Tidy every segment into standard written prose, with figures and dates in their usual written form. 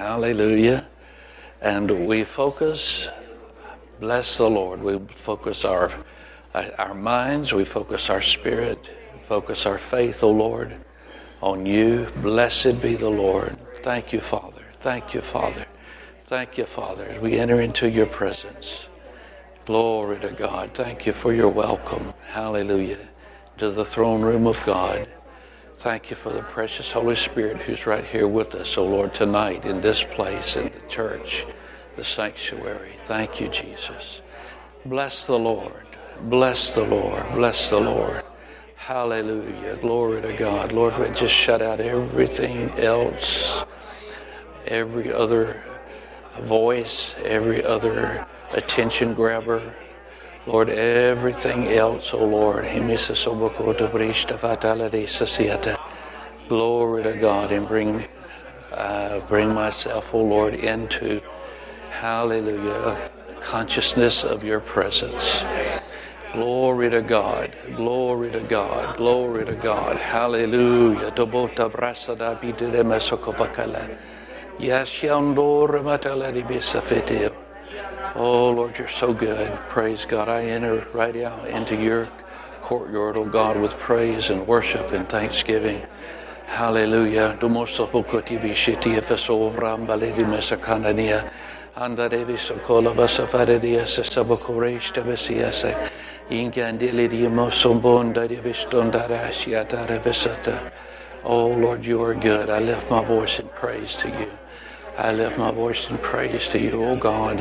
Hallelujah. And we focus, bless the Lord, we focus our minds, we focus our spirit, focus our faith, O Lord, on you. Blessed be the Lord. Thank you, Father. Thank you, Father. Thank you, Father, as we enter into your presence. Glory to God. Thank you for your welcome. Hallelujah. To the throne room of God. Thank you for the precious Holy Spirit who's right here with us, O Lord, tonight in this place, in the church, the sanctuary. Thank you, Jesus. Bless the Lord. Bless the Lord. Bless the Lord. Hallelujah. Glory to God. Lord, we just shut out everything else, every other voice, every other attention grabber. Lord, everything else, oh Lord. Glory to God, and bring myself, oh Lord, into, hallelujah, consciousness of your presence. Glory to God, glory to God, glory to God. Hallelujah. Oh, Lord, you're so good. Praise God. I enter right out into your courtyard, oh God, with praise and worship and thanksgiving. Hallelujah. Oh, Lord, you are good. I lift my voice in praise to you. I lift my voice in praise to you, O God.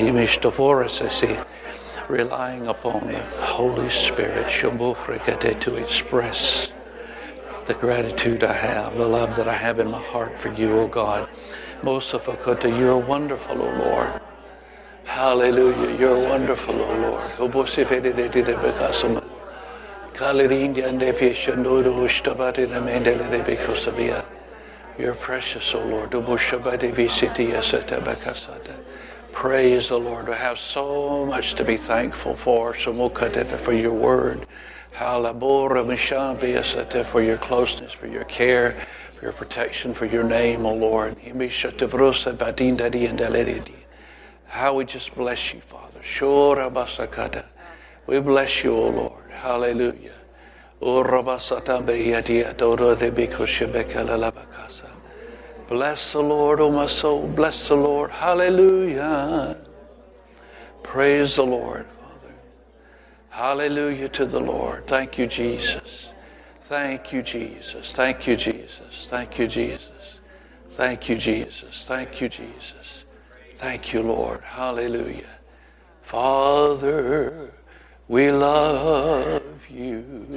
Relying upon the Holy Spirit to express the gratitude I have, the love that I have in my heart for you, O God. Most of all, you are wonderful, O Lord. Hallelujah. You're wonderful, O Lord. You're precious, O Lord. Praise the Lord. We have so much to be thankful for. For your word. For your closeness, for your care, for your protection, for your name, O Lord. How we just bless you, Father. We bless you, O Lord. Hallelujah. Bless the Lord, O my soul. Bless the Lord. Hallelujah. Praise the Lord, Father. Hallelujah to the Lord. Thank you, Jesus. Thank you, Jesus. Thank you, Jesus. Thank you, Jesus. Thank you, Jesus. Thank you, Jesus. Thank you, Lord. Hallelujah. Father, we love you.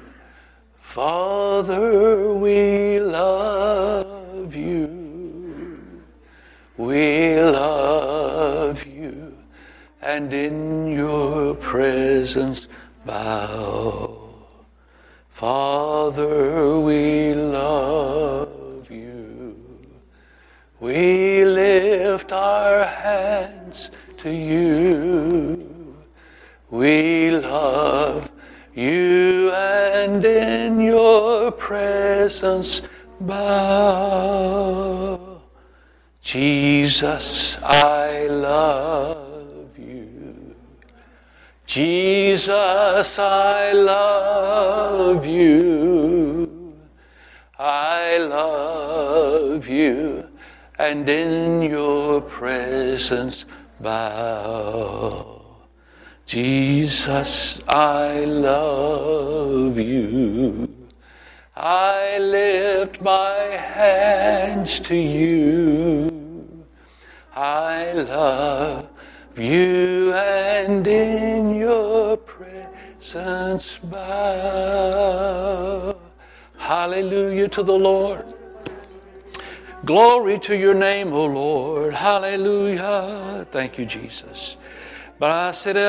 Father, we love you. We love you. And in your presence bow. Father, we love you. We lift our hands to you. We love you, and in your presence bow. Jesus, I love you. Jesus, I love you. I love you, and in your presence bow. Jesus, I love you. I lift my hands to you. I love you, and in your presence bow. Hallelujah to the Lord. Glory to your name, O Lord. Hallelujah. Thank you, Jesus. Bless you,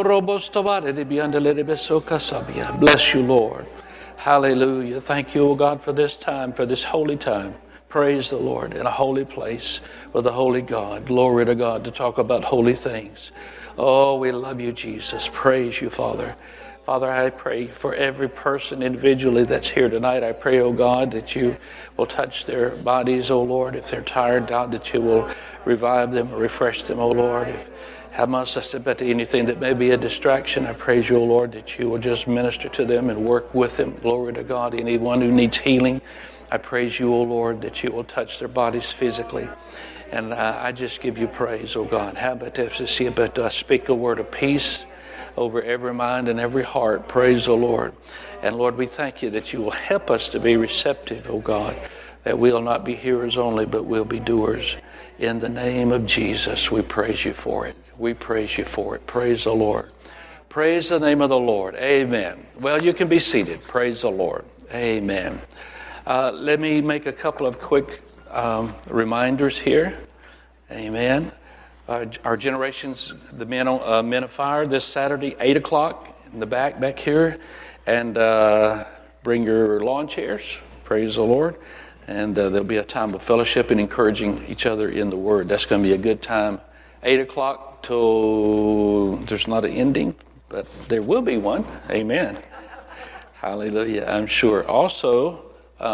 Lord. Hallelujah. Thank you, O God, for this time, for this holy time. Praise the Lord in a holy place with a holy God. Glory to God to talk about holy things. Oh, we love you, Jesus. Praise you, Father. Father, I pray for every person individually that's here tonight. I pray, oh God, that you will touch their bodies, oh Lord. If they're tired, God, that you will revive them, refresh them, oh Lord. If anything that may be a distraction, I praise you, O Lord, that you will just minister to them and work with them. Glory to God. Anyone who needs healing, I praise you, O Lord, that you will touch their bodies physically. And I just give you praise, O God. I speak a word of peace over every mind and every heart. Praise the Lord. And Lord, we thank you that you will help us to be receptive, O God, that we'll not be hearers only, but we'll be doers. In the name of Jesus, we praise you for it. We praise you for it. Praise the Lord. Praise the name of the Lord. Amen. Well, you can be seated. Praise the Lord. Amen. Let me make a couple of quick reminders here. Amen. Our generations, the men of fire, this Saturday, 8 o'clock in the back here. And bring your lawn chairs. Praise the Lord. And there'll be a time of fellowship and encouraging each other in the Word. That's going to be a good time. 8 o'clock till there's not an ending, but there will be one. Amen. Hallelujah, I'm sure. Also,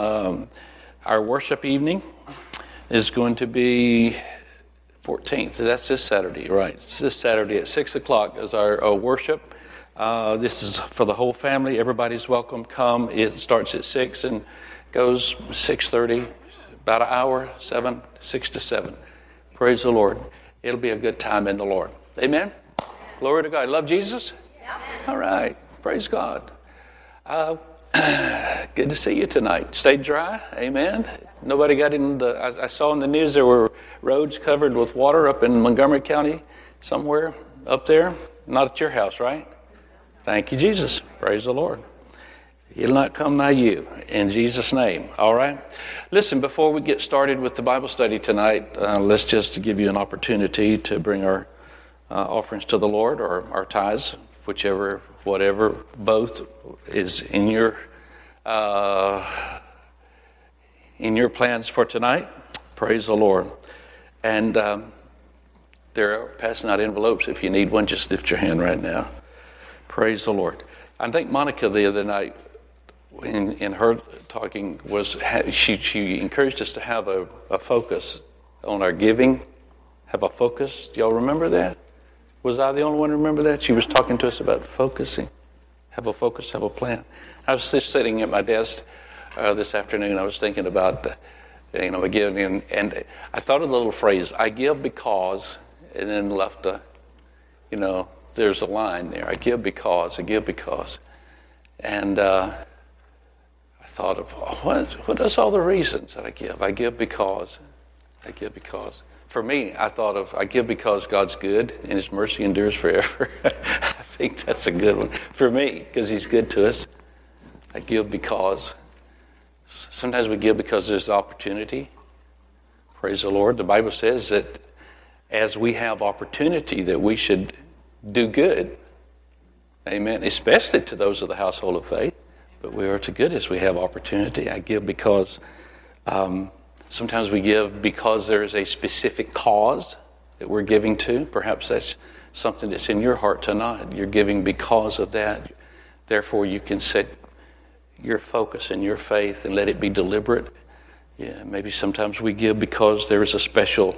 our worship evening is going to be 14th. That's this Saturday, right? It's this Saturday at 6 o'clock is our worship. This is for the whole family. Everybody's welcome. Come. It starts at 6 and goes 6:30, about an hour, 6 to 7. Praise the Lord. It'll be a good time in the Lord. Amen? Glory to God. Love Jesus? Yeah. All right. Praise God. Good to see you tonight. Stay dry. Amen. Nobody got in I saw in the news there were roads covered with water up in Montgomery County somewhere up there. Not at your house, right? Thank you, Jesus. Praise the Lord. It'll not come nigh you, in Jesus' name. All right? Listen, before we get started with the Bible study tonight, let's just give you an opportunity to bring our offerings to the Lord, or our tithes, whatever, both is in your plans for tonight. Praise the Lord. And they're passing out envelopes. If you need one, just lift your hand right now. Praise the Lord. I think Monica the other night, in her talking, she encouraged us to have a focus on our giving. Have a focus. Do y'all remember that? Was I the only one who remember that? She was talking to us about focusing. Have a focus, have a plan. I was just sitting at my desk this afternoon. I was thinking about giving, and I thought of the little phrase, I give because, and then left there's a line there. I give because. And I thought of, what is all the reasons that I give? I give because. For me, I thought of, I give because God's good and His mercy endures forever. I think that's a good one. For me, because He's good to us. I give because. Sometimes we give because there's opportunity. Praise the Lord. The Bible says that as we have opportunity that we should do good. Amen. Especially to those of the household of faith. But we are to good as we have opportunity. I give because sometimes we give because there is a specific cause that we're giving to. Perhaps that's something that's in your heart tonight. You're giving because of that. Therefore, you can set your focus and your faith and let it be deliberate. Yeah, maybe sometimes we give because there is a special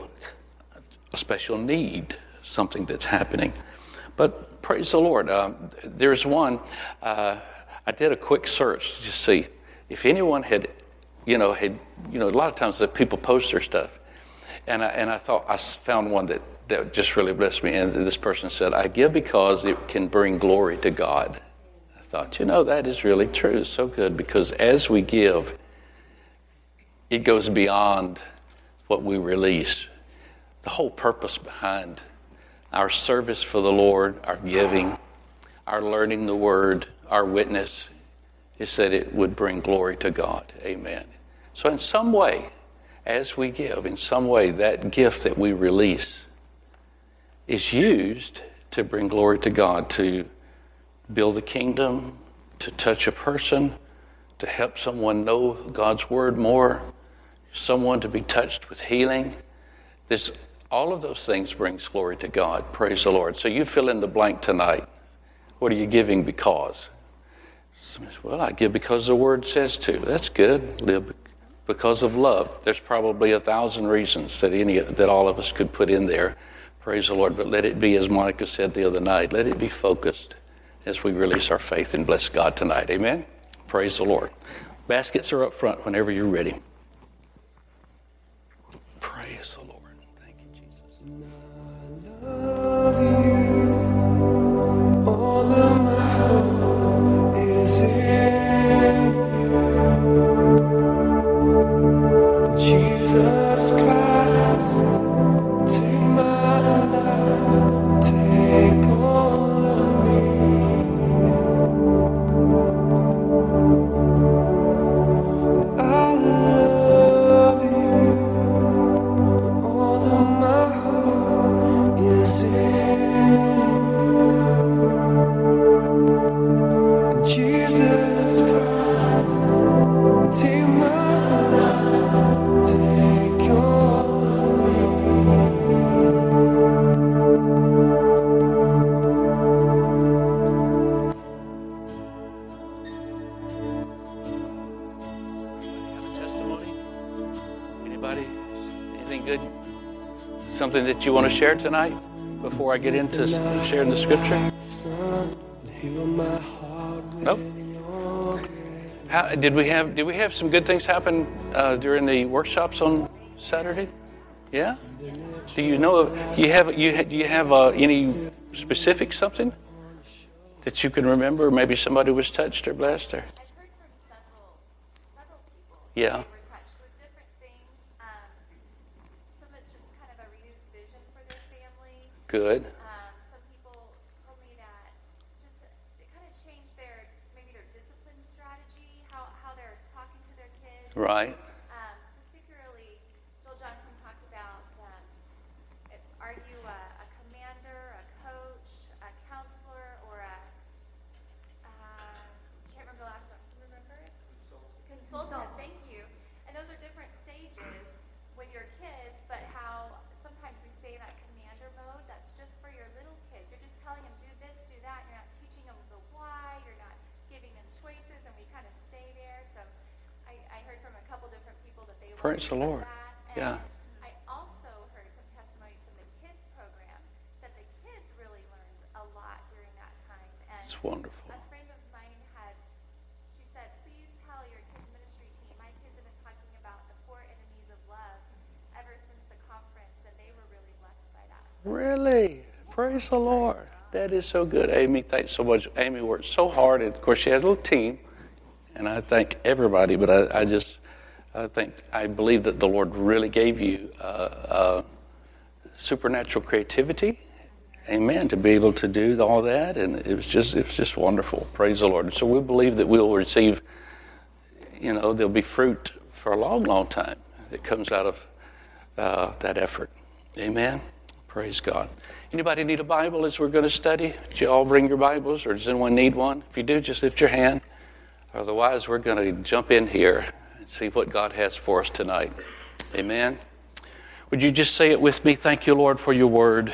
need, something that's happening. But praise the Lord. There's one. I did a quick search to see if anyone had a lot of times that people post their stuff, and I thought I found one that just really blessed me. And this person said, "I give because it can bring glory to God." I thought, that is really true. It's so good because as we give, it goes beyond what we release. The whole purpose behind our service for the Lord, our giving, our learning the Word, our witness, is that it would bring glory to God. Amen. So in some way, as we give, in some way, that gift that we release is used to bring glory to God, to build the kingdom, to touch a person, to help someone know God's Word more, someone to be touched with healing. All of those things brings glory to God. Praise the Lord. So you fill in the blank tonight. What are you giving because? Well, I give because the Word says to. That's good. Live because of love. There's probably 1,000 reasons that all of us could put in there. Praise the Lord. But let it be, as Monica said the other night, let it be focused as we release our faith and bless God tonight. Amen? Praise the Lord. Baskets are up front whenever you're ready. Praise the Lord. Thank you, Jesus. I love you. All of my hope is in you. Jesus Christ, take my life, take all of me. I love you. All of my heart is in Jesus Christ. Take my life, take all of me. Have a testimony? Anybody? Anything good? Something that you want to share tonight before I get into sharing the scripture? Nope. Did we have some good things happen during the workshops on Saturday? Yeah. Do you know of do you have any specific something that you can remember? Maybe somebody was touched or blessed, or I've heard from several people. Yeah. They were touched with different things. Some of it's just kind of a renewed vision for their family. good. Some people told me that just it kind of changed maybe their discipline strategy, how they're talking to their kids. Right. Particularly, Joel Johnson talked about, are you a commander, a coach, a counselor, or can't remember the last one. Can you remember it? Consultant, thank you. And those are different stages with your kids, but how sometimes we stay in that commander mode. That's just for your little kids. You're just telling them, do this, do that. You're not teaching them the why. You're not giving them choices, and we kind of stay there. So I heard from a couple different people that they Praise the Lord. that. Yeah. And I also heard some testimonies from the kids program that the kids really learned a lot during that time. And It's wonderful. a friend of mine she said, please tell your kids ministry team, my kids have been talking about the 4 enemies of love ever since the conference, and they were really blessed by that. Really? Praise the Lord. That is so good. Amy, thanks so much. Amy worked so hard. And of course, she has a little team. And I thank everybody. But I believe that the Lord really gave you supernatural creativity. Amen. To be able to do all that. And it was just wonderful. Praise the Lord. So we believe that we'll receive, there'll be fruit for a long, long time that comes out of that effort. Amen. Praise God. Anybody need a Bible as we're going to study? Did you all bring your Bibles, or does anyone need one? If you do, just lift your hand. Otherwise, we're going to jump in here and see what God has for us tonight. Amen. Would you just say it with me? Thank you, Lord, for your word.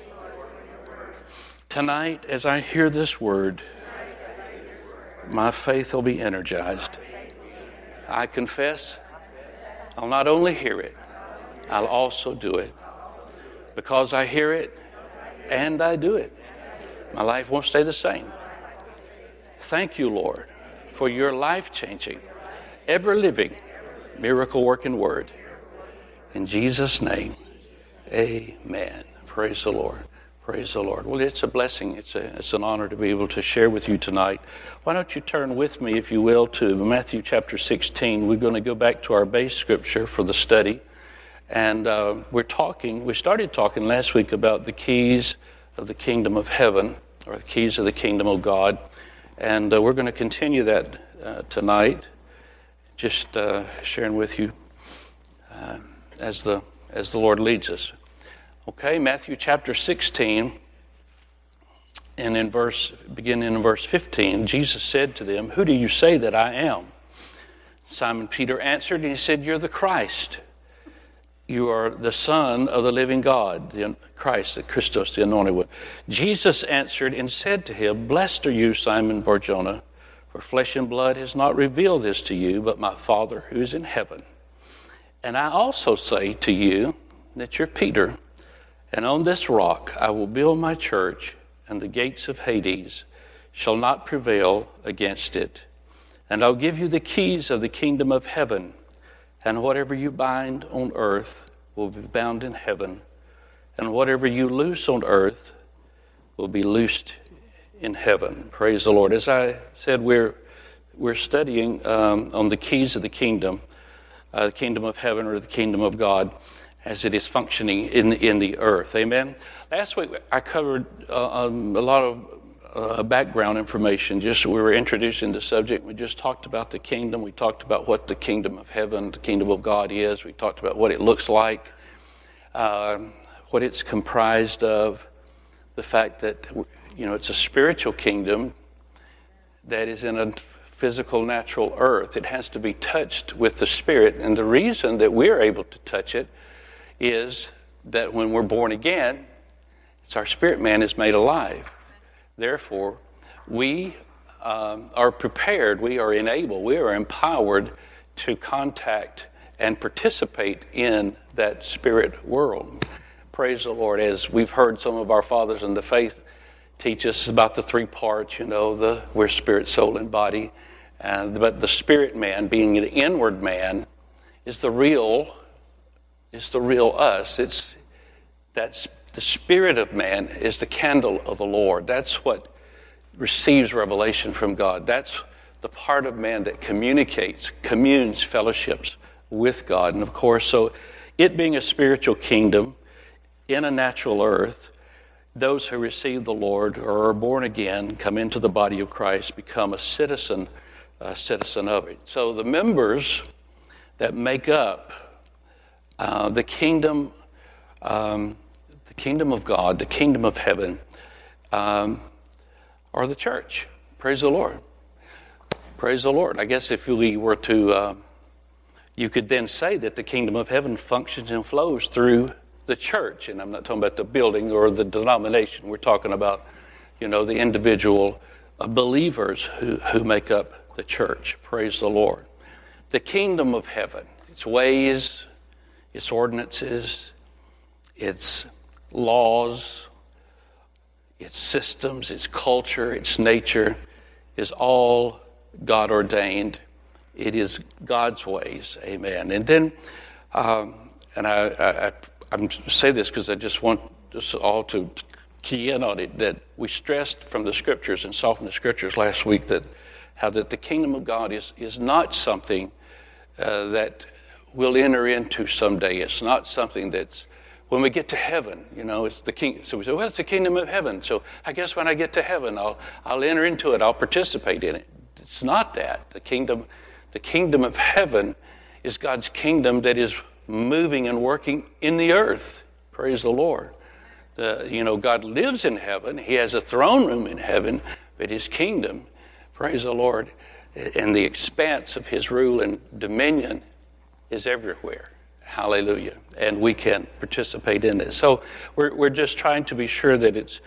Tonight, as I hear this word, my faith will be energized. I confess I'll not only hear it, I'll also do it. Because I hear it and I do it, my life won't stay the same. Thank you, Lord, for your life-changing, ever-living, miracle-working word. In Jesus' name, amen. Praise the Lord. Praise the Lord. Well, it's a blessing. It's an honor to be able to share with you tonight. Why don't you turn with me, if you will, to Matthew chapter 16. We're going to go back to our base scripture for the study. And we started talking last week about the keys of the kingdom of heaven, or the keys of the kingdom of God. And we're going to continue that tonight, just sharing with you as the Lord leads us. Okay, Matthew chapter 16, and beginning in verse 15, Jesus said to them, "Who do you say that I am?" Simon Peter answered, and he said, "You're the Christ, You are the Son of the living God, the Christ, the Christos, the Anointed One. Jesus answered and said to him, Blessed are you, Simon Bar-Jonah, for flesh and blood has not revealed this to you, but my Father who is in heaven. And I also say to you that you're Peter, and on this rock I will build my church, and the gates of Hades shall not prevail against it. And I'll give you the keys of the kingdom of heaven, and whatever you bind on earth will be bound in heaven, and whatever you loose on earth will be loosed in heaven. Praise the Lord. As I said, we're studying on the keys of the kingdom of heaven or the kingdom of God as it is functioning in the earth. Amen. Last week I covered a lot of background information. We were introducing the subject. We just talked about the kingdom. We talked about what the kingdom of heaven, the kingdom of God is. We talked about what it looks like, what it's comprised of, the fact that it's a spiritual kingdom that is in a physical, natural earth. It has to be touched with the Spirit. And the reason that we're able to touch it is that when we're born again, it's our spirit man is made alive. Therefore, we are prepared, we are enabled, we are empowered to contact and participate in that spirit world. Praise the Lord. As we've heard some of our fathers in the faith teach us about the three parts, we're spirit, soul, and body. But the spirit man, being the inward man, is the real us. That's the spirit of man is the candle of the Lord. That's what receives revelation from God. That's the part of man that communes, fellowships with God. And of course, so it being a spiritual kingdom in a natural earth, those who receive the Lord or are born again, come into the body of Christ, become a citizen of it. So the members that make up the kingdom of God, the kingdom of heaven, are the church. Praise the Lord. Praise the Lord. I guess if we were to, you could then say that the kingdom of heaven functions and flows through the church. And I'm not talking about the building or the denomination. We're talking about, the individual believers who make up the church. Praise the Lord. The kingdom of heaven, its ways, its ordinances, its laws, its systems, its culture, its nature is all God ordained. It is God's ways. Amen. And then, I'm say this because I just want us all to key in on it, that we stressed from the scriptures and saw from the scriptures last week that the kingdom of God is not something that we'll enter into someday. It's not something that's when we get to heaven, it's the king. So we say, well, it's the kingdom of heaven. So I guess when I get to heaven, I'll enter into it. I'll participate in it. It's not that. The kingdom of heaven is God's kingdom that is moving and working in the earth. Praise the Lord. God lives in heaven. He has a throne room in heaven, but his kingdom, praise the Lord, and the expanse of his rule and dominion is everywhere. Hallelujah. And we can participate in this. So we're just trying to be sure that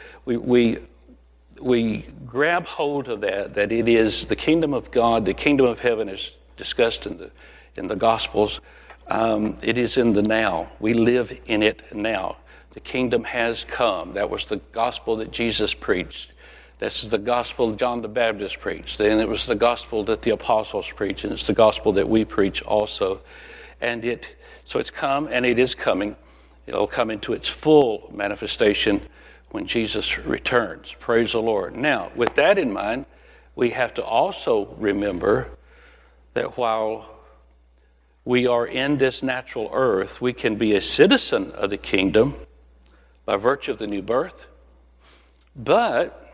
we grab hold of that it is the kingdom of God, the kingdom of heaven is discussed in the Gospels. It is in the now. We live in it now. The kingdom has come. That was the gospel that Jesus preached. This is the gospel John the Baptist preached. Then it was the gospel that the apostles preached, and it's the gospel that we preach also. And so it's come, and it is coming. It'll come into its full manifestation when Jesus returns. Praise the Lord. Now, with that in mind, we have to also remember that while we are in this natural earth, we can be a citizen of the kingdom by virtue of the new birth, but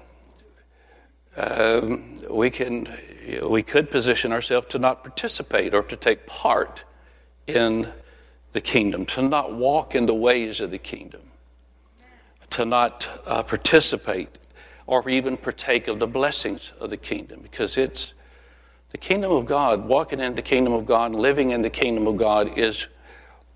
we could position ourselves to not participate or to take part in the kingdom, to not walk in the ways of the kingdom, to not participate or even partake of the blessings of the kingdom, because it's the kingdom of God. Walking in the kingdom of God, living in the kingdom of God is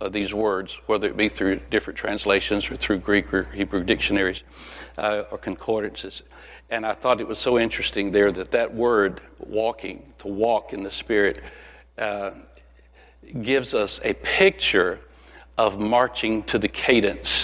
of these words, whether it be through different translations or through Greek or Hebrew dictionaries or concordances. And I thought it was so interesting there that word walking, to walk in the Spirit, gives us a picture of marching to the cadence.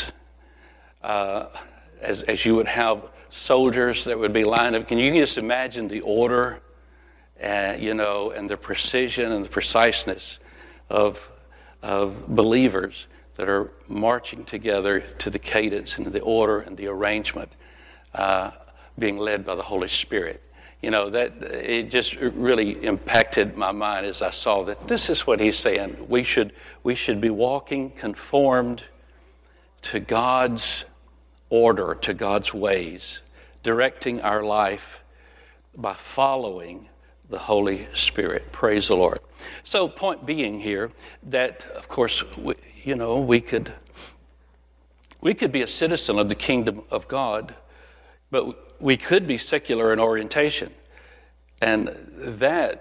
As you would have soldiers that would be lined up. Can you just imagine the order, and the precision and the preciseness of believers that are marching together to the cadence and the order and the arrangement, being led by the Holy Spirit. That it just really impacted my mind as I saw that this is what he's saying. We should be walking conformed to God's order, to God's ways, directing our life by following the Holy Spirit. Praise the Lord. So, point being here that, of course, we could be a citizen of the kingdom of God, but we could be secular in orientation, and that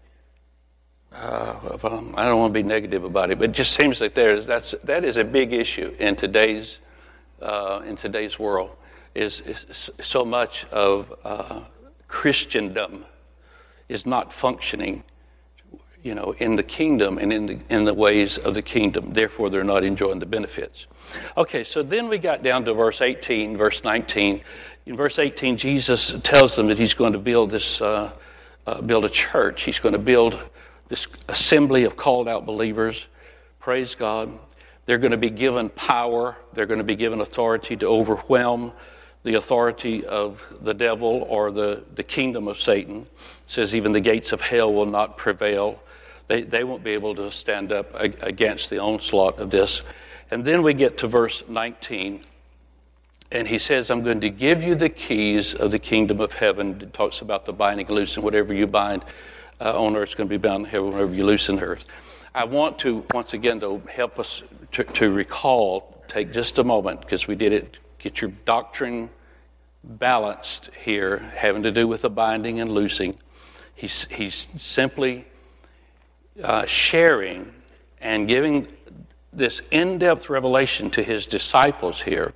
I don't want to be negative about it, but it just seems like that is a big issue in today's world. Is so much of Christendom is not functioning, in the kingdom and in the ways of the kingdom. Therefore, they're not enjoying the benefits. Okay, so then we got down to verse 18, verse 19. In verse 18, Jesus tells them that he's going to build a church. He's going to build this assembly of called out believers. Praise God. They're going to be given power. They're going to be given authority to overwhelm the authority of the devil or the kingdom of Satan. It says even the gates of hell will not prevail. They won't be able to stand up against the onslaught of this. And then we get to verse 19. And he says, I'm going to give you the keys of the kingdom of heaven. It talks about the binding, loosing. Whatever you bind on earth is going to be bound in heaven. Whatever you loose in earth. I want to, once again, to help us to recall, take just a moment, because we did it, get your doctrine balanced here, having to do with the binding and loosing. He's simply sharing and giving this in-depth revelation to his disciples here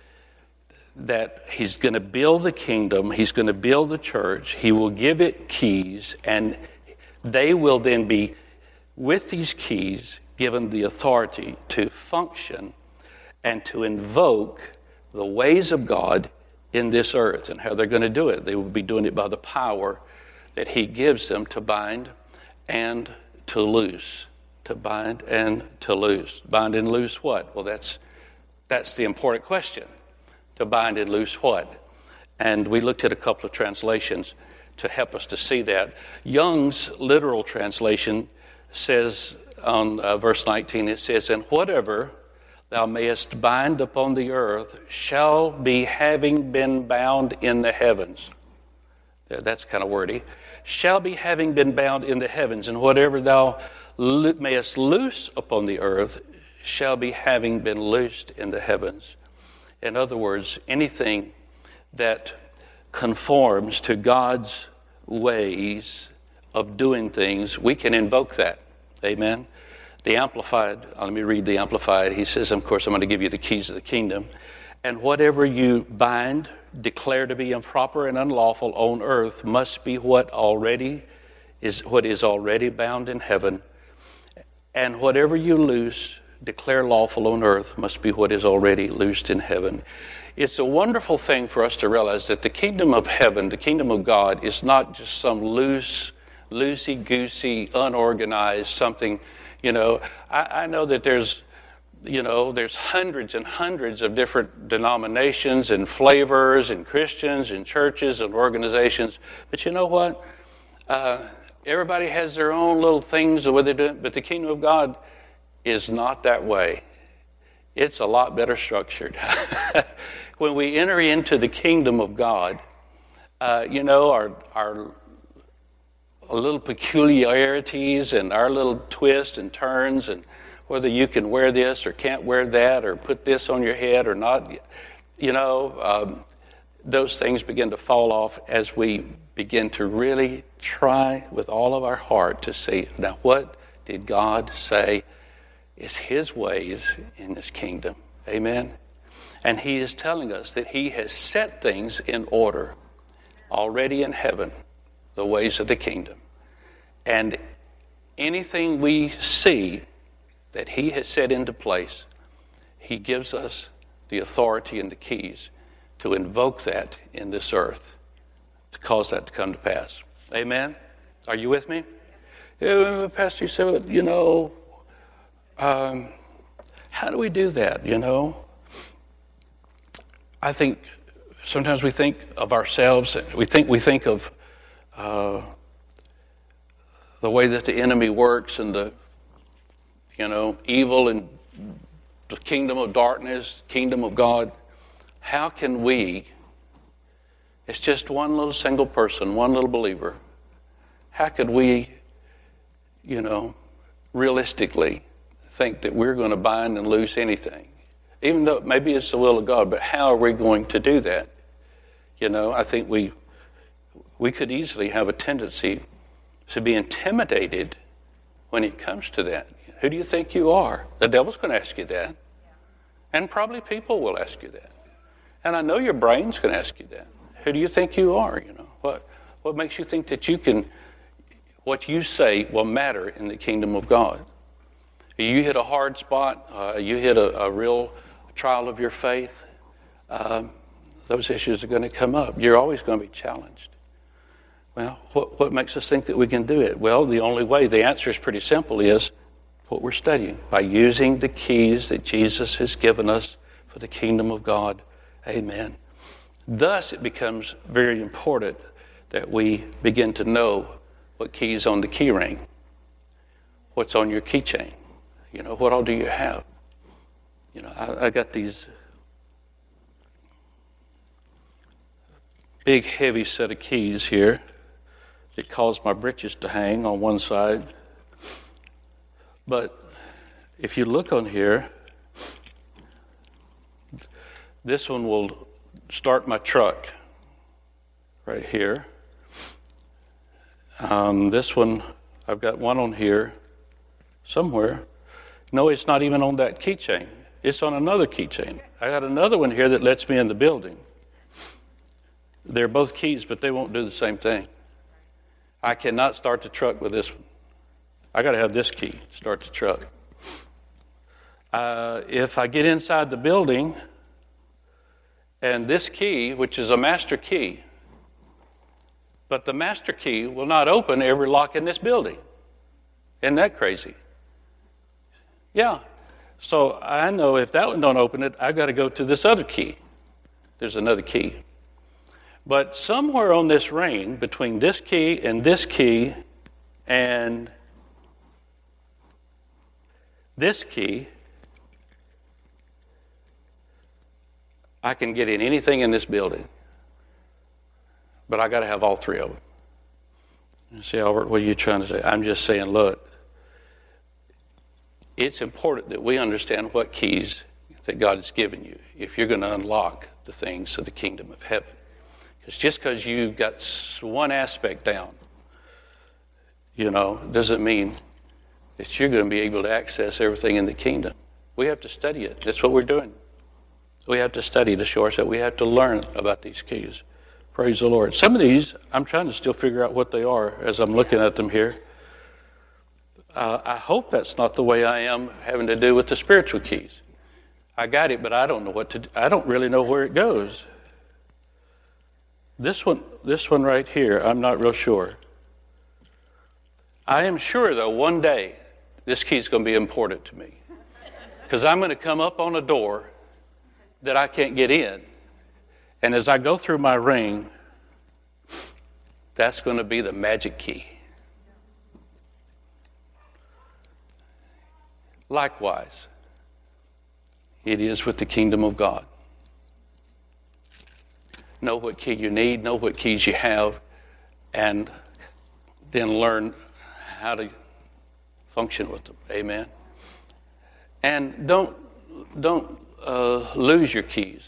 that he's going to build the kingdom, he's going to build the church, he will give it keys, and they will then be, with these keys, given the authority to function and to invoke the ways of God in this earth. And how they're going to do it, they will be doing it by the power that he gives them to bind and to loose. To bind and to loose. Bind and loose what? Well, that's the important question. To bind and loose what? And we looked at a couple of translations to help us to see that. Young's literal translation says on verse 19, it says, and whatever thou mayest bind upon the earth shall be having been bound in the heavens. That's kind of wordy. Shall be having been bound in the heavens, and whatever thou mayest loose upon the earth shall be having been loosed in the heavens. In other words, anything that conforms to God's ways of doing things, we can invoke that. Amen? The Amplified, let me read the Amplified. He says, of course, I'm going to give you the keys of the kingdom. And whatever you bind, declare to be improper and unlawful on earth must be what is already bound in heaven. And whatever you loose, declare lawful on earth must be what is already loosed in heaven. It's a wonderful thing for us to realize that the kingdom of heaven, the kingdom of God, is not just some loosey-goosey, unorganized something. I know that there's hundreds and hundreds of different denominations and flavors and Christians and churches and organizations. But you know what? Everybody has their own little things the way they do it, but the kingdom of God is not that way. It's a lot better structured. When we enter into the kingdom of God, our little peculiarities and our little twists and turns, and whether you can wear this or can't wear that or put this on your head or not, those things begin to fall off as we begin to really try with all of our heart to see, now what did God say is his ways in this kingdom. Amen? And he is telling us that he has set things in order already in heaven, the ways of the kingdom. And anything we see that he has set into place, he gives us the authority and the keys to invoke that in this earth, to cause that to come to pass. Amen? Are you with me? Yeah, Pastor, you said, how do we do that, I think sometimes we think of ourselves, we think of the way that the enemy works and the, evil and the kingdom of darkness, kingdom of God. How can we, it's just one little single person, one little believer, how could we, realistically think that we're going to bind and loose anything? Even though maybe it's the will of God, but how are we going to do that? I think we could easily have a tendency to be intimidated when it comes to that. Who do you think you are? The devil's going to ask you that. And probably people will ask you that. And I know your brain's going to ask you that. Who do you think you are? What makes you think that you can, what you say will matter in the kingdom of God? You hit a hard spot, you hit a real trial of your faith, those issues are going to come up. You're always going to be challenged. Well, what makes us think that we can do it? Well, the only way, the answer is pretty simple, is what we're studying. By using the keys that Jesus has given us for the kingdom of God. Amen. Thus, it becomes very important that we begin to know what key's on the key ring, what's on your keychain. What all do you have? I got these big, heavy set of keys here. It caused my britches to hang on one side. But if you look on here, this one will start my truck right here. This one, I've got one on here somewhere. No, it's not even on that keychain. It's on another keychain. I got another one here that lets me in the building. They're both keys, but they won't do the same thing. I cannot start the truck with this one. I got to have this key to start the truck. If I get inside the building, and this key, which is a master key, but the master key will not open every lock in this building. Isn't that crazy? Yeah. So I know if that one don't open it, I got to go to this other key. There's another key. But somewhere on this ring, between this key and this key and this key, I can get in anything in this building. But I got to have all three of them. You see, Albert, what are you trying to say? I'm just saying, look, it's important that we understand what keys that God has given you if you're going to unlock the things of the kingdom of heaven. Because just because you got one aspect down, doesn't mean that you're going to be able to access everything in the kingdom. We have to study it. That's what we're doing. We have to study to show us that we have to learn about these keys. Praise the Lord. Some of these, I'm trying to still figure out what they are as I'm looking at them here. I hope that's not the way I am having to do with the spiritual keys. I got it, but I don't know what to do. I don't really know where it goes. This one right here, I'm not real sure. I am sure, though, one day this key is going to be important to me. Because I'm going to come up on a door that I can't get in. And as I go through my ring, that's going to be the magic key. Likewise, it is with the kingdom of God. Know what key you need, know what keys you have, and then learn how to function with them. Amen. And don't lose your keys.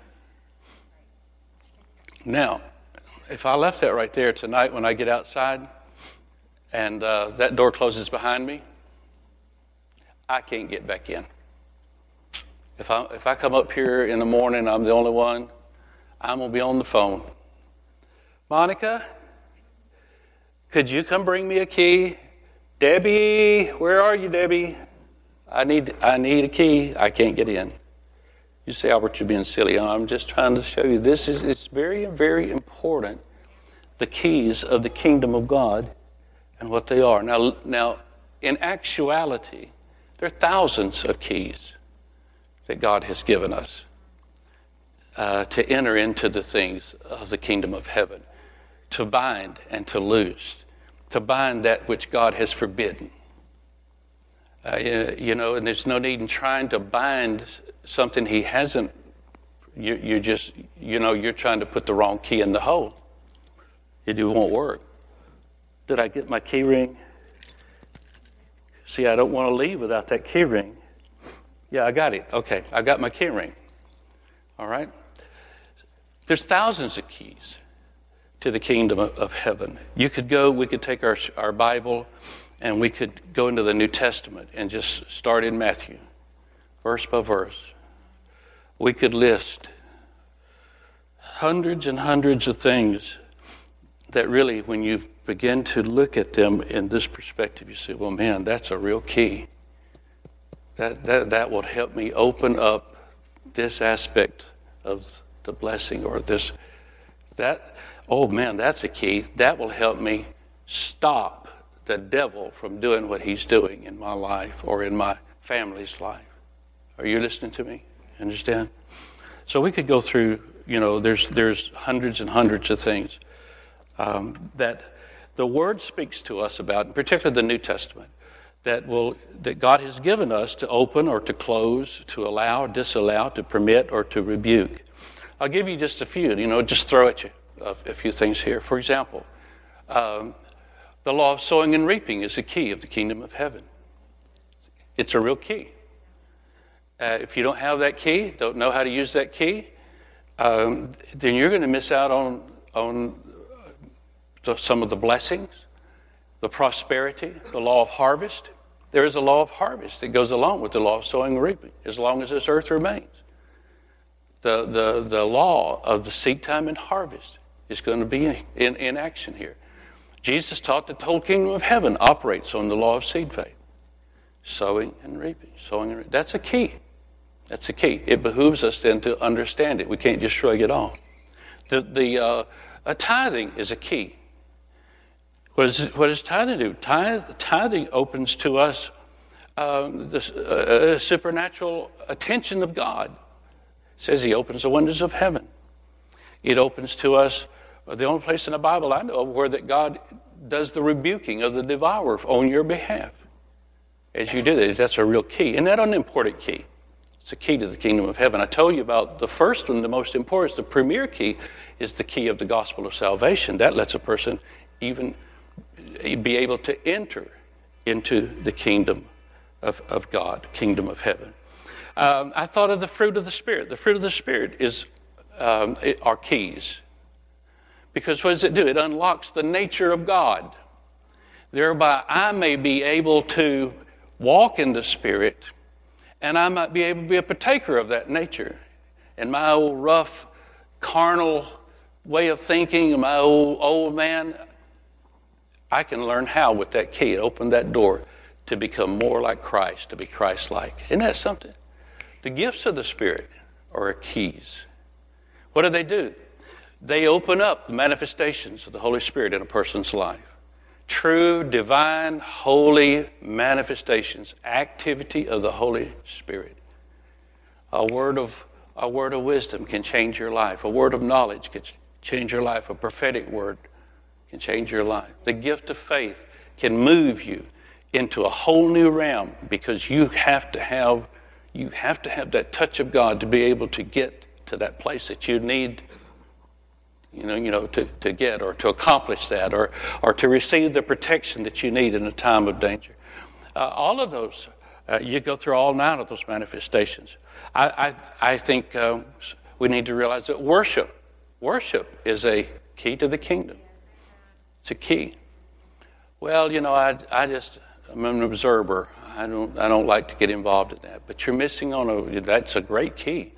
Now, if I left that right there tonight when I get outside and that door closes behind me, I can't get back in. If I come up here in the morning, I'm the only one, I'm going to be on the phone. Monica, could you come bring me a key? Debbie, where are you, Debbie? I need a key. I can't get in. You say, Albert, you're being silly. I'm just trying to show you it's very, very important, the keys of the kingdom of God and what they are. Now, in actuality, there are thousands of keys that God has given us to enter into the things of the kingdom of heaven, to bind and to loose, to bind that which God has forbidden. And there's no need in trying to bind something he hasn't. You're trying to put the wrong key in the hole. It won't work. Did I get my key ring? See, I don't want to leave without that key ring. Yeah, I got it. Okay, I got my key ring. All right? There's thousands of keys to the kingdom of heaven. We could take our Bible and we could go into the New Testament and just start in Matthew, verse by verse. We could list hundreds and hundreds of things that really, when you begin to look at them in this perspective, you say, well, man, that's a real key. That will help me open up this aspect of the blessing, or that's a key. That will help me stop the devil from doing what he's doing in my life or in my family's life. Are you listening to me? Understand? So we could go through, there's hundreds and hundreds of things that the Word speaks to us about, in particular the New Testament, that God has given us to open or to close, to allow, disallow, to permit, or to rebuke. I'll give you just a few, just throw at you a few things here. For example, the law of sowing and reaping is a key of the kingdom of heaven. It's a real key. If you don't have that key, don't know how to use that key, then you're going to miss out on some of the blessings, the prosperity, the law of harvest. There is a law of harvest that goes along with the law of sowing and reaping, as long as this earth remains. The law of the seed time and harvest is going to be in action here. Jesus taught that the whole kingdom of heaven operates on the law of seed faith. Sowing and reaping. That's a key. That's a key. It behooves us then to understand it. We can't just shrug it off. Tithing is a key. What does tithing do? Tithing opens to us the supernatural attention of God. It says he opens the windows of heaven. It opens to us the only place in the Bible I know of where that God does the rebuking of the devourer on your behalf. As you do that, that's a real key. Isn't that an important key? It's a key to the kingdom of heaven. I told you about the first one, the most important, the premier key is the key of the gospel of salvation. That lets a person even be able to enter into the kingdom of God, kingdom of heaven. I thought of the fruit of the Spirit. The fruit of the Spirit is our keys. Because what does it do? It unlocks the nature of God. Thereby, I may be able to walk in the Spirit, and I might be able to be a partaker of that nature. And my old rough, carnal way of thinking, my old man, I can learn how with that key, open that door to become more like Christ, to be Christ-like. Isn't that something? The gifts of the Spirit are keys. What do? They open up the manifestations of the Holy Spirit in a person's life. True, divine, holy manifestations, activity of the Holy Spirit. A word of wisdom can change your life. A word of knowledge can change your life. A prophetic word can change your life. The gift of faith can move you into a whole new realm, because you have to have that touch of God to be able to get to that place that you need, to get or to accomplish that, or to receive the protection that you need in a time of danger. All of those, you go through all 9 of those manifestations. I think we need to realize that worship is a key to the kingdom. It's a key. Well, I'm an observer. I don't like to get involved in that. But you're missing on that's a great key.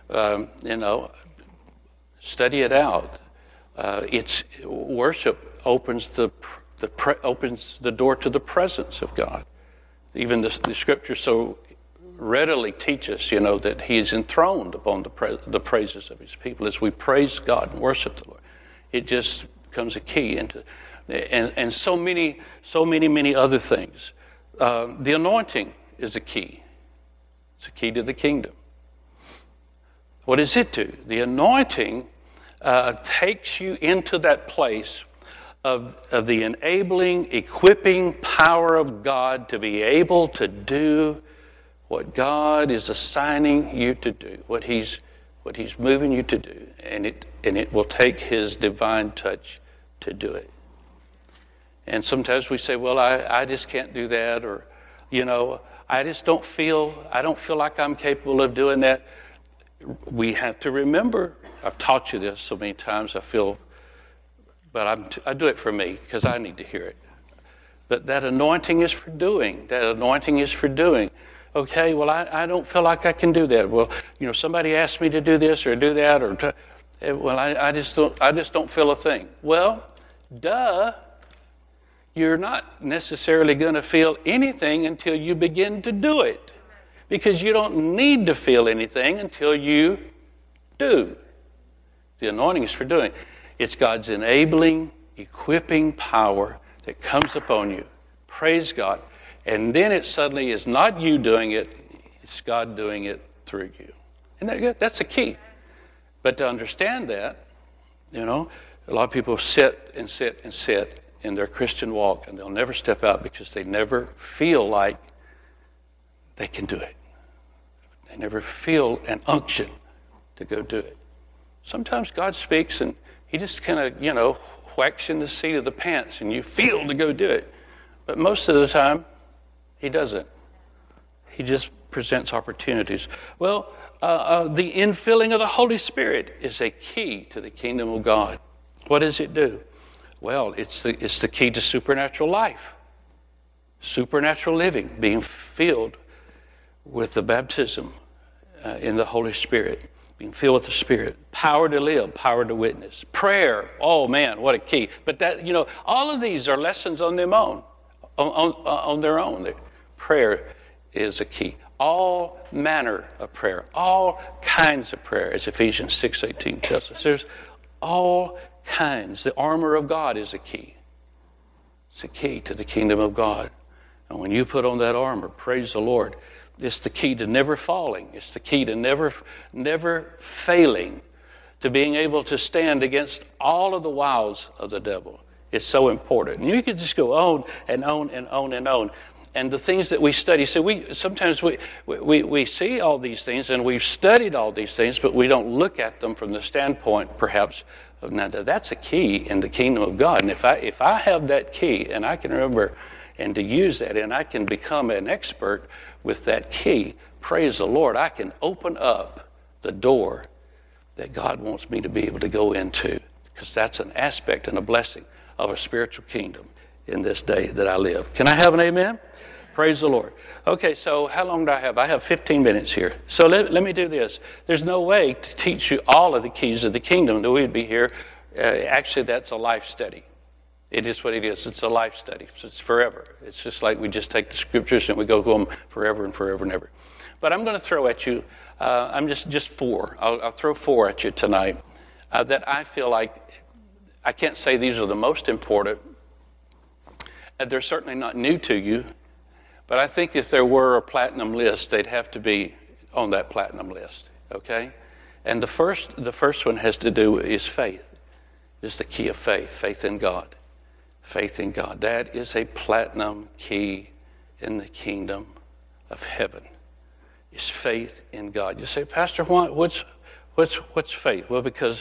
Study it out. It's worship opens opens the door to the presence of God. Even the Scripture so readily teach us, that He is enthroned upon the praises of His people. As we praise God and worship the Lord, it just becomes a key into, and so many other things. The anointing is a key. It's a key to the kingdom. What does it do? The anointing takes you into that place of the enabling, equipping power of God to be able to do what God is assigning you to do, what He's moving you to do, and it will take His divine touch to do it. And sometimes we say, well, I just can't do that, or I don't feel like I'm capable of doing that. We have to remember, I've taught you this so many times, but I do it for me because I need to hear it. But that anointing is for doing. That anointing is for doing. Okay, well, I don't feel like I can do that. Well, somebody asked me to do this or do that, I just don't feel a thing. Well, you're not necessarily going to feel anything until you begin to do it. Because you don't need to feel anything until you do. The anointing is for doing. It's God's enabling, equipping power that comes upon you. Praise God. And then it suddenly is not you doing it, it's God doing it through you. Isn't that good? That's the key. But to understand that, a lot of people sit and sit and sit in their Christian walk, and they'll never step out because they never feel like they can do it. They never feel an unction to go do it. Sometimes God speaks and He just kind of, whacks you in the seat of the pants and you feel to go do it. But most of the time, He doesn't. He just presents opportunities. Well, the infilling of the Holy Spirit is a key to the kingdom of God. What does it do? Well, it's the key to supernatural life. Supernatural living, being filled with the baptism in the Holy Spirit, being filled with the Spirit, power to live, power to witness, prayer. Oh man, what a key! But that all of these are lessons on their own. Prayer is a key. All manner of prayer, all kinds of prayer, as Ephesians 6:18 tells us. There's all kinds. The armor of God is a key. It's a key to the kingdom of God. And when you put on that armor, praise the Lord, it's the key to never falling. It's the key to never failing, to being able to stand against all of the wiles of the devil. It's so important. And you can just go on and on and on and on. And the things that we study, so sometimes we see all these things and we've studied all these things, but we don't look at them from the standpoint, perhaps, of now that's a key in the kingdom of God. And if I have that key and I can remember and to use that, and I can become an expert with that key, praise the Lord, I can open up the door that God wants me to be able to go into, because that's an aspect and a blessing of a spiritual kingdom in this day that I live. Can I have an amen? Praise the Lord. Okay, so how long do I have? I have 15 minutes here. So let me do this. There's no way to teach you all of the keys of the kingdom that we'd be here. Actually, that's a life study. It is what it is. It's a life study. So it's forever. It's just like we just take the scriptures and we go them forever and forever and ever. But I'm going to throw at you, I'm just four. I'll throw four at you tonight that I feel like, I can't say these are the most important. They're certainly not new to you. But I think if there were a platinum list, they'd have to be on that platinum list. Okay? And the first one has to do is faith. Is the key of faith. Faith in God. Faith in God. That is a platinum key in the kingdom of heaven. Is faith in God. You say, Pastor, what's faith? Well, because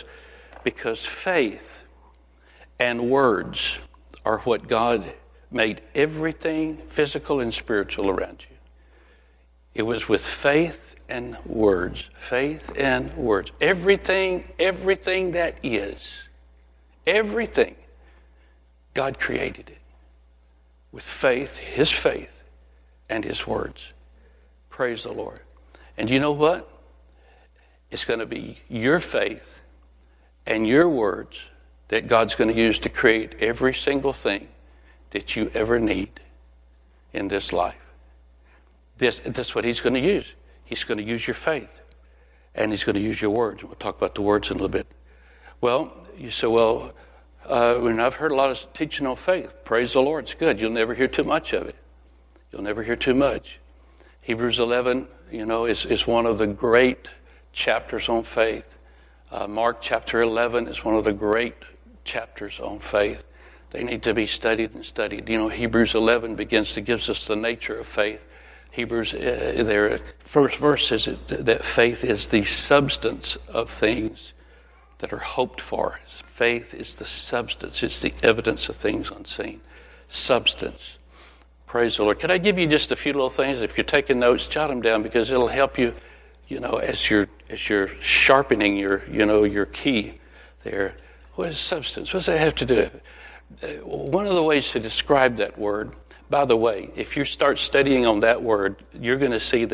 faith and words are what God made everything physical and spiritual around you. It was with faith and words. Faith and words. Everything that is. Everything. God created it. with faith, his faith, and his words. Praise the Lord. And you know what? It's going to be your faith and your words that God's going to use to create every single thing that you ever need in this life. That's what he's going to use. He's going to use your faith, and he's going to use your words. We'll talk about the words in a little bit. Well, you say, I've heard a lot of teaching on faith. Praise the Lord. It's good. You'll never hear too much of it. You'll never hear too much. Hebrews 11, is one of the great chapters on faith. Mark chapter 11 is one of the great chapters on faith. They need to be studied and studied. Hebrews 11 gives us the nature of faith. Hebrews, their first verse says that faith is the substance of things that are hoped for. Faith is the substance. It's the evidence of things unseen. Substance. Praise the Lord. Can I give you just a few little things? If you're taking notes, jot them down, because it'll help you, as you're sharpening your key there. What is substance? What does that have to do? One of the ways to describe that word, by the way, if you start studying on that word, you're going to see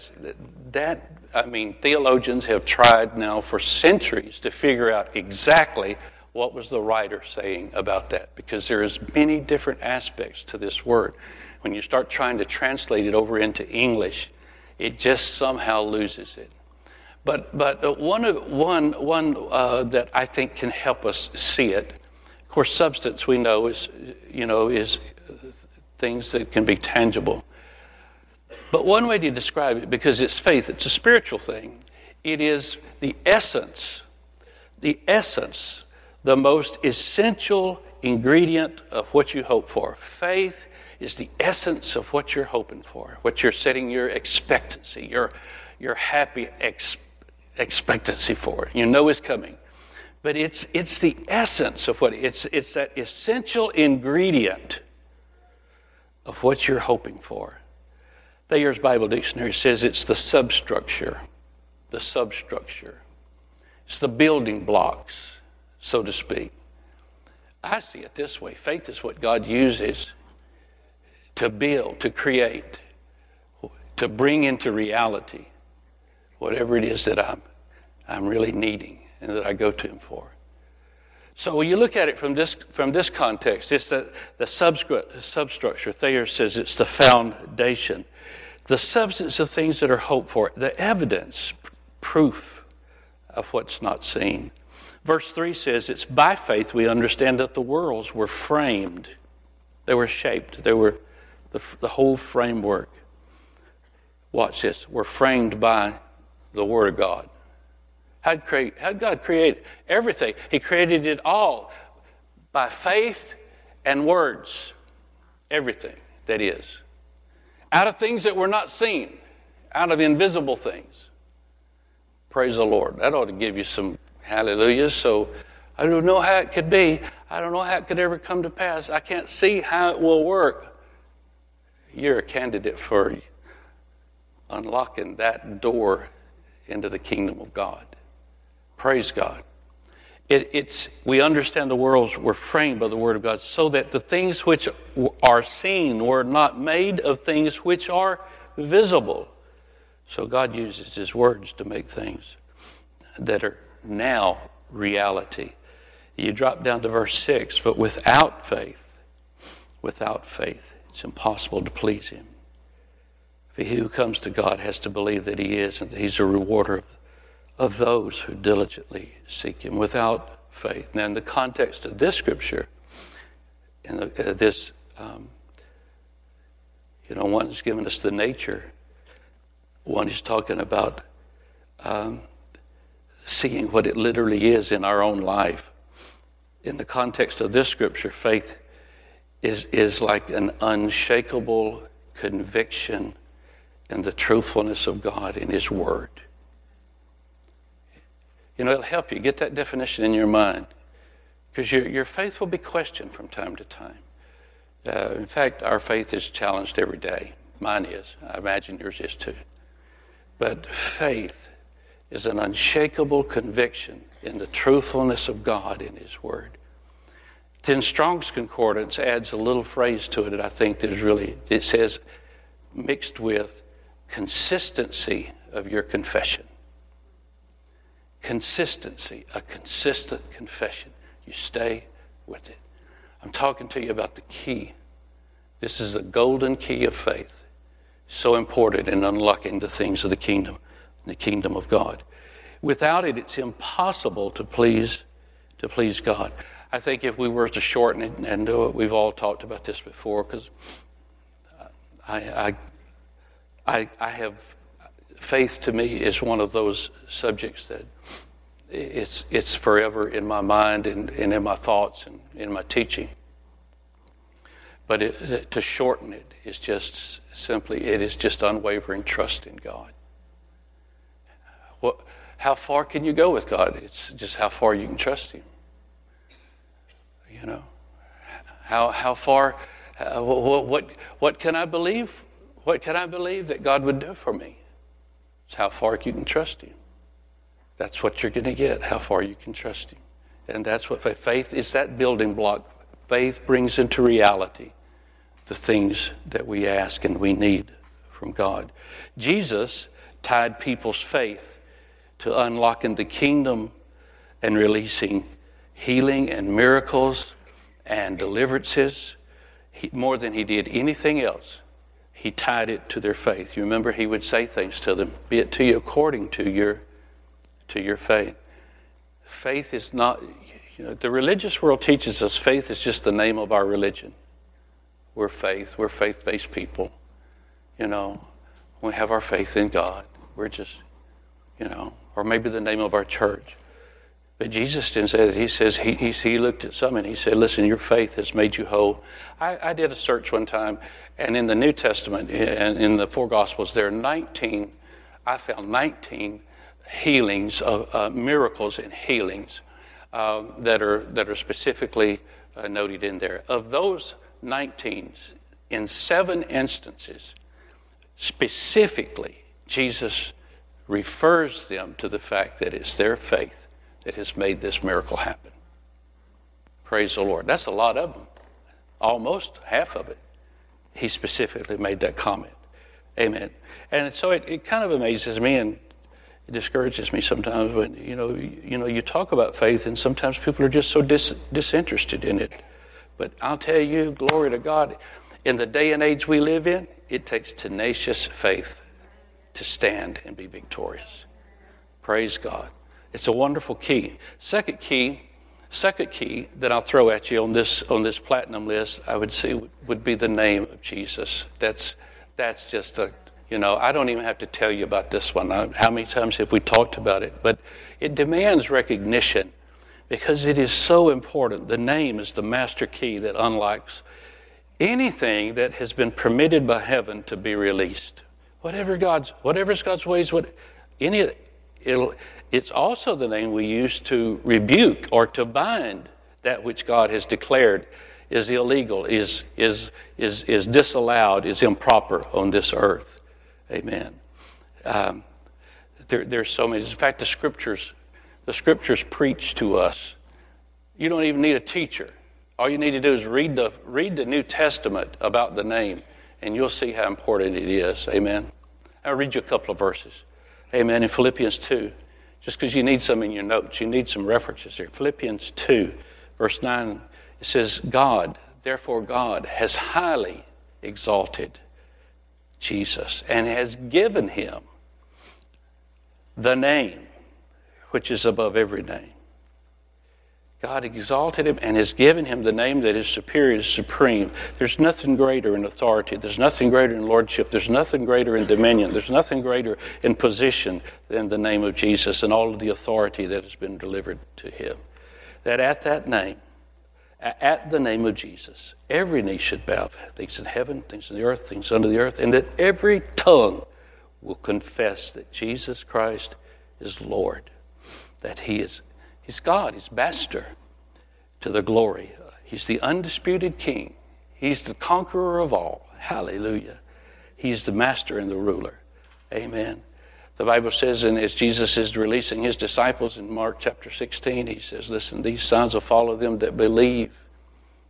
theologians have tried now for centuries to figure out exactly what was the writer saying about that, because there's many different aspects to this word. When you start trying to translate it over into English, it just somehow loses it. But one that I think can help us see it. Of course, substance we know is things that can be tangible. But one way to describe it, because it's faith, it's a spiritual thing. It is the essence, the most essential ingredient of what you hope for. Faith is the essence of what you're hoping for, what you're setting your expectancy, your happy expectancy for. You know it's coming. But it's the essence of what it's that essential ingredient of what you're hoping for. Thayer's Bible Dictionary says it's the substructure. The substructure. It's the building blocks, so to speak. I see it this way. Faith is what God uses to build, to create, to bring into reality whatever it is that I'm really needing and that I go to him for. So when you look at it from this context, it's the substructure. Thayer says it's the foundation. The substance of things that are hoped for. The evidence, proof of what's not seen. Verse 3 says it's by faith we understand that the worlds were framed. They were shaped. They were the whole framework. Watch this. Were framed by the Word of God. How'd God create everything? He created it all by faith and words. Everything, that is. Out of things that were not seen. Out of invisible things. Praise the Lord. That ought to give you some hallelujahs. So I don't know how it could be. I don't know how it could ever come to pass. I can't see how it will work. You're a candidate for unlocking that door into the kingdom of God. Praise God. We understand the worlds were framed by the Word of God so that the things which are seen were not made of things which are visible. So God uses His words to make things that are now reality. You drop down to verse 6, but without faith, it's impossible to please Him. For he who comes to God has to believe that He is and that He's a rewarder of those who diligently seek Him. Without faith. Now, in the context of this scripture, one's given us the nature. One is talking about seeing what it literally is in our own life. In the context of this scripture, faith is like an unshakable conviction in the truthfulness of God in His Word. It'll help you get that definition in your mind, because your faith will be questioned from time to time. In fact, our faith is challenged every day. Mine is. I imagine yours is too. But faith is an unshakable conviction in the truthfulness of God in His Word. Then Strong's Concordance adds a little phrase to it that I think is really, it says, mixed with consistency of your confession. Consistency, a consistent confession. You stay with it. I'm talking to you about the key. This is the golden key of faith. So important in unlocking the things of the kingdom of God. Without it, it's impossible to please God. I think if we were to shorten it and do it, we've all talked about this before, because I have, faith to me is one of those subjects that it's forever in my mind and in my thoughts and in my teaching. But to shorten it is just simply, it is just unwavering trust in God. How far can you go with God? It's just how far you can trust Him. You know, how far? What can I believe? What can I believe that God would do for me? It's how far you can trust Him. That's what you're going to get. How far you can trust Him, and that's what faith is. That building block. Faith brings into reality the things that we ask and we need from God. Jesus tied people's faith to unlocking the kingdom and releasing healing and miracles and deliverances. More than He did anything else, He tied it to their faith. You remember He would say things to them, be it to you according to your faith. Faith is not, the religious world teaches us faith is just the name of our religion. We're faith-based people. We have our faith in God. We're just, or maybe the name of our church. But Jesus didn't say that. He says, he looked at some and He said, listen, your faith has made you whole. I did a search one time, and in the New Testament, and in the four Gospels, there are I found 19 healings, miracles and healings that are specifically noted in there. Of those 19, in 7 instances, specifically, Jesus refers them to the fact that it's their faith that has made this miracle happen. Praise the Lord. That's a lot of them. Almost half of it. He specifically made that comment. Amen. And so it kind of amazes me and it discourages me sometimes when, you talk about faith and sometimes people are just so disinterested in it. But I'll tell you, glory to God, in the day and age we live in, it takes tenacious faith to stand and be victorious. Praise God. It's a wonderful key. Second key that I'll throw at you on this platinum list, I would say would be the name of Jesus. That's just I don't even have to tell you about this one. How many times have we talked about it? But it demands recognition because it is so important. The name is the master key that unlocks anything that has been permitted by heaven to be released. Whatever's God's ways, it's also the name we use to rebuke or to bind that which God has declared is illegal, is disallowed, is improper on this earth. Amen. There's so many. In fact, the scriptures preach to us. You don't even need a teacher. All you need to do is read the New Testament about the name, and you'll see how important it is. Amen. I'll read you a couple of verses. Amen. In Philippians 2, just because you need some in your notes, you need some references here. Philippians 2, verse 9, it says, Therefore God has highly exalted Jesus and has given Him the name which is above every name. God exalted Him and has given Him the name that is superior, supreme. There's nothing greater in authority. There's nothing greater in lordship. There's nothing greater in dominion. There's nothing greater in position than the name of Jesus and all of the authority that has been delivered to Him. That at the name of Jesus, every knee should bow, things in heaven, things in the earth, things under the earth, and that every tongue will confess that Jesus Christ is Lord, that He's God, He's master to the glory. He's the undisputed King. He's the conqueror of all. Hallelujah. He's the master and the ruler. Amen. The Bible says, and as Jesus is releasing His disciples in Mark chapter 16, He says, listen, these signs will follow them that believe.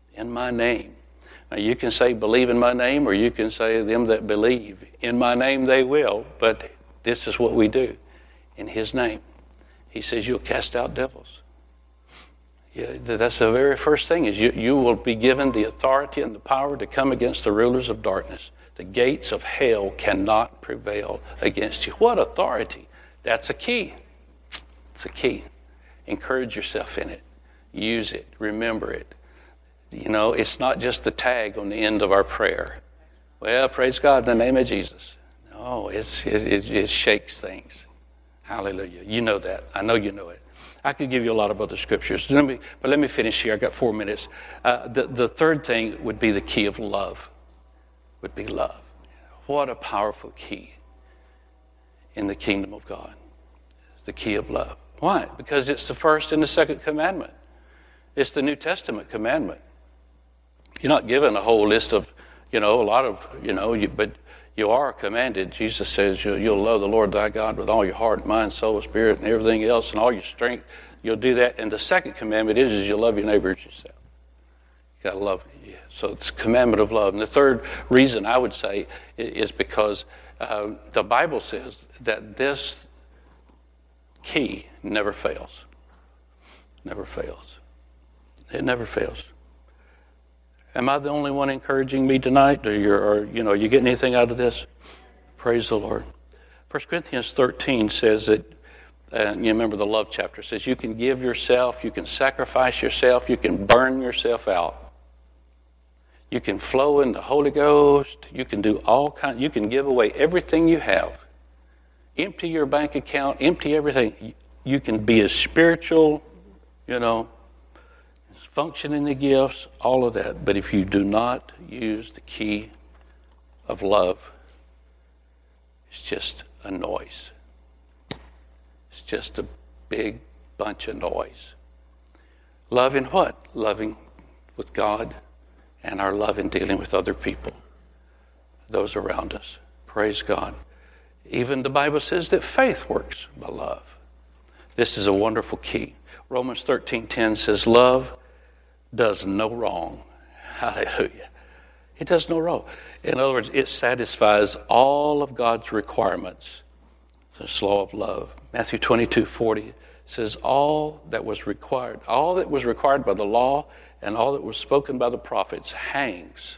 In my name. Now you can say believe in my name, or you can say them that believe. In my name they will, but this is what we do. In his name. He says you'll cast out devils. Yeah, that's the very first thing is you will be given the authority and the power to come against the rulers of darkness. The gates of hell cannot prevail against you. What authority? That's a key. It's a key. Encourage yourself in it. Use it. Remember it. You know, it's not just the tag on the end of our prayer. Well, praise God in the name of Jesus. No, it shakes things. Hallelujah. You know that. I know you know it. I could give you a lot of other scriptures. But let me finish here. I got 4 minutes. The third thing would be the key of love. Would be love. What a powerful key in the kingdom of God. The key of love. Why? Because it's the first and the second commandment. It's the New Testament commandment. You're not given a whole list of, a lot of, but you are commanded. Jesus says you'll love the Lord thy God with all your heart, mind, soul, spirit, and everything else, and all your strength. You'll do that. And the second commandment is you'll love your neighbor as yourself. You got to love. Yeah. So it's a commandment of love. And the third reason I would say is because the Bible says that this key never fails. Never fails. It never fails. Am I the only one encouraging me tonight? Or you getting anything out of this? Praise the Lord. 1 Corinthians 13 says that, you remember the love chapter, says you can give yourself, you can sacrifice yourself, you can burn yourself out. You can flow in the Holy Ghost. You can do all kinds. You can give away everything you have. Empty your bank account. Empty everything. You can be as spiritual, function in the gifts, all of that. But if you do not use the key of love, it's just a noise. It's just a big bunch of noise. Loving what? Loving with God and our love in dealing with other people, those around us. Praise God. Even the Bible says that faith works by love. This is a wonderful key. Romans 13:10 says, love does no wrong. Hallelujah. It does no wrong. In other words, it satisfies all of God's requirements. It's the law of love. Matthew 22:40 says all that was required by the law and all that was spoken by the prophets hangs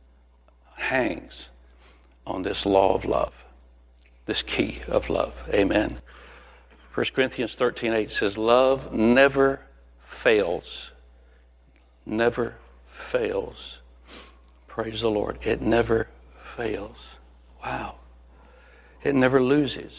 on this law of love, this key of love. Amen. 1 Corinthians 13:8 says love never fails. Never fails. Praise the Lord. It never fails. Wow. It never loses.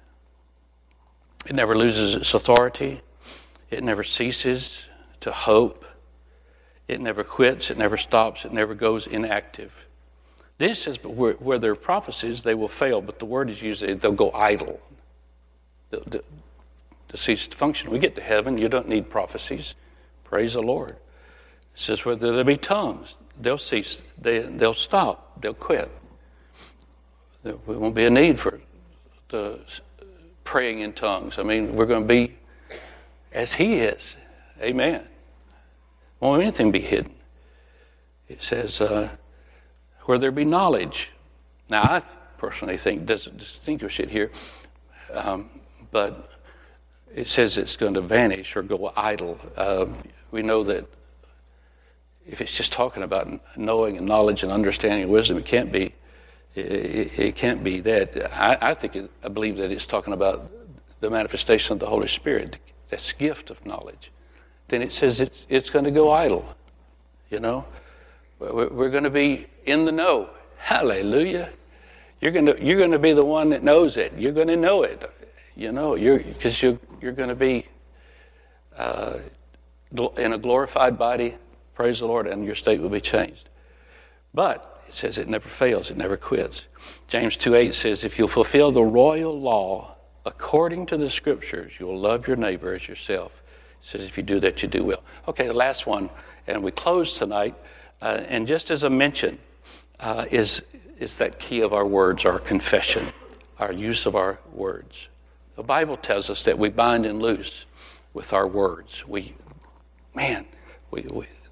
It never loses its authority. It never ceases to hope. It never quits. It never stops. It never goes inactive. This says, but where there are prophecies, they will fail. But the word is usually they'll go idle. They'll cease to function. We get to heaven. You don't need prophecies. Praise the Lord. It says whether there be tongues, they'll cease. They'll stop. They'll quit. There won't be a need for the praying in tongues. I mean, we're going to be as He is. Amen. Won't anything be hidden. It says, where there be knowledge. Now, I personally think doesn't distinguish it here, but it says it's going to vanish or go idle. We know that if it's just talking about knowing and knowledge and understanding and wisdom, it can't be. It can't be that. I believe that it's talking about the manifestation of the Holy Spirit, this gift of knowledge. Then it says it's going to go idle. You know, we're going to be in the know. Hallelujah! You're going to be the one that knows it. You're going to know it. You know, you're going to be in a glorified body. Praise the Lord, and your state will be changed. But it says it never fails, it never quits. James 2:8 says, if you'll fulfill the royal law according to the Scriptures, you'll love your neighbor as yourself. It says if you do that, you do well. Okay, the last one, and we close tonight. And just as a mention, is that key of our words, our confession, our use of our words. The Bible tells us that we bind and loose with our words. The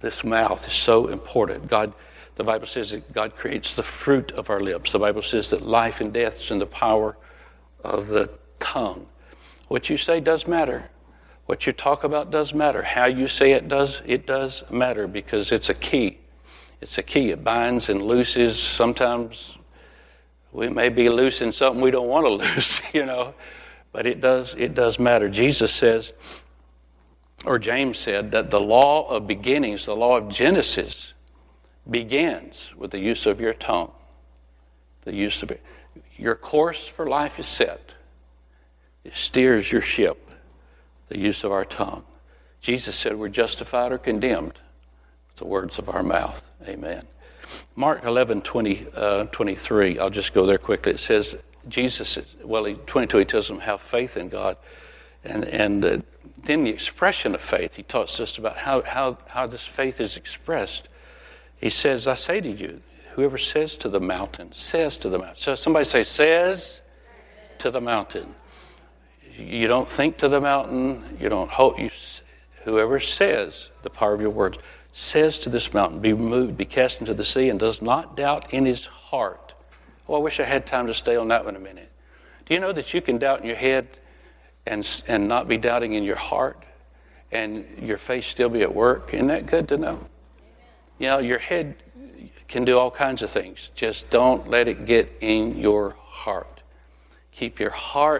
This mouth is so important. The Bible says that God creates the fruit of our lips. The Bible says that life and death is in the power of the tongue. What you say does matter. What you talk about does matter. How you say it does matter, because it's a key. It's a key. It binds and looses. Sometimes we may be loosing something we don't want to loose, but it does matter. Jesus says, or James said, that the law of beginnings, the law of Genesis, begins with the use of your tongue. The use of it. Your course for life is set. It steers your ship. The use of our tongue. Jesus said we're justified or condemned with the words of our mouth. Amen. Mark 11:23. I'll just go there quickly. It says, 22, he tells them, have faith in God. And then the expression of faith, he talks us about how this faith is expressed. He says, I say to you, whoever says to the mountain, says to the mountain. So somebody say, says to the mountain. You don't think to the mountain. You don't hope. Whoever says, the power of your words, says to this mountain, be removed, be cast into the sea, and does not doubt in his heart. Oh, I wish I had time to stay on that one a minute. Do you know that you can doubt in your head and not be doubting in your heart, and your faith still be at work? Isn't that good to know? Your head can do all kinds of things. Just don't let it get in your heart. Keep your heart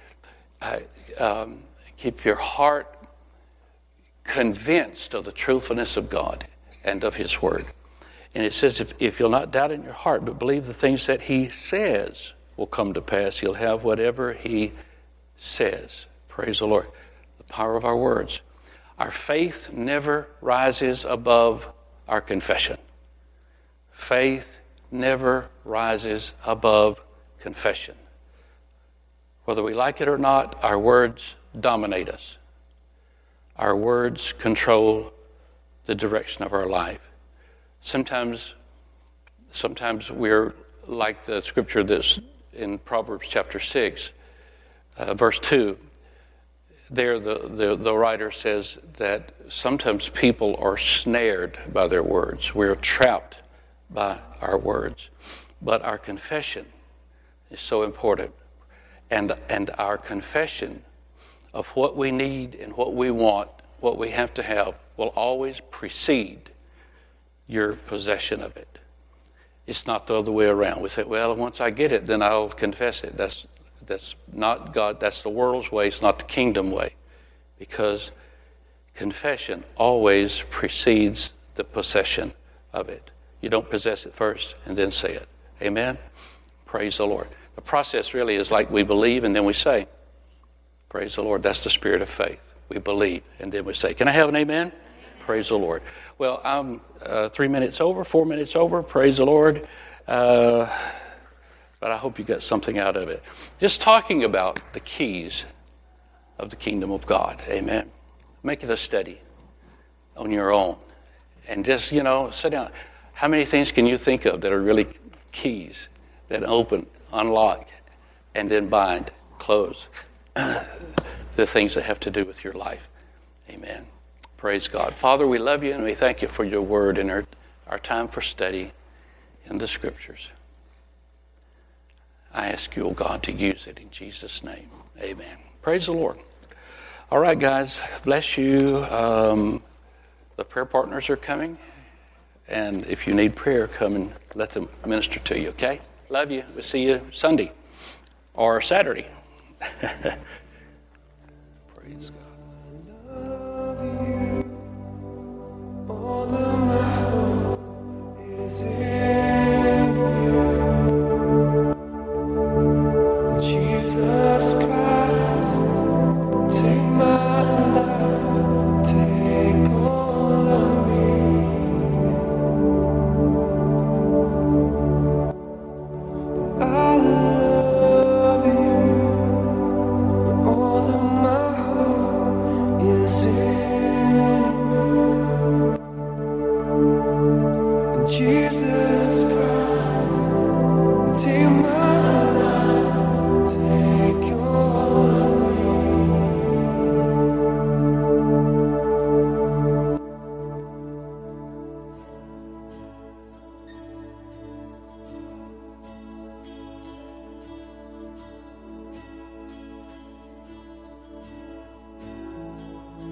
convinced of the truthfulness of God and of His Word. And it says, if you'll not doubt in your heart, but believe the things that He says will come to pass, you'll have whatever He says. Praise the Lord. The power of our words. Our faith never rises above our confession. Faith never rises above confession. Whether we like it or not, our words dominate us. Our words control the direction of our life. Sometimes we're like the scripture that's in Proverbs chapter 6, verse 2. There the writer says that sometimes people are snared by their words. We're trapped by our words. But our confession is so important. And our confession of what we need and what we want, what we have to have, will always precede your possession of it. It's not the other way around. We say, well, once I get it, then I'll confess it. That's not God. That's the world's way. It's not the kingdom way. Because confession always precedes the possession of it. You don't possess it first and then say it. Amen? Praise the Lord. The process really is like we believe and then we say. Praise the Lord. That's the spirit of faith. We believe and then we say. Can I have an amen? Praise the Lord. Well, I'm 4 minutes over. Praise the Lord. But I hope you got something out of it. Just talking about the keys of the kingdom of God. Amen. Make it a study on your own. And just, sit down. How many things can you think of that are really keys that open, unlock, and then bind, close the things that have to do with your life? Amen. Praise God. Father, we love you and we thank you for your word and our time for study in the scriptures. I ask you, oh God, to use it in Jesus' name. Amen. Praise the Lord. All right, guys. Bless you. The prayer partners are coming. And if you need prayer, come and let them minister to you, okay? Love you. We'll see you Sunday or Saturday. Praise God. Love you. All of my hope is in you. Jesus Christ, take my life, take all of me. I love you. All of my hope is in